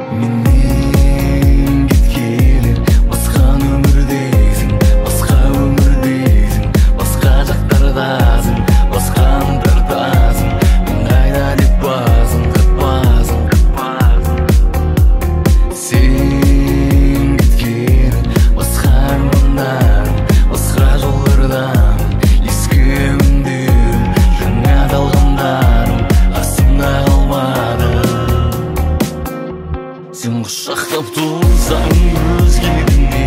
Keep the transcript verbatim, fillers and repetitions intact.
Менен кеткеле басқа өмірдесің, басқа өмірдесің, басқа жақтардасың, басқаны тартасың. Мен қайда деп басын қатпасың, қатпасың. Сен кеткеле басқа армандарым, басқа жолдардан ескі үндерім, жаңа талғамдарым қасымда қалмады. Сен құшақтап тұрсаң өзгені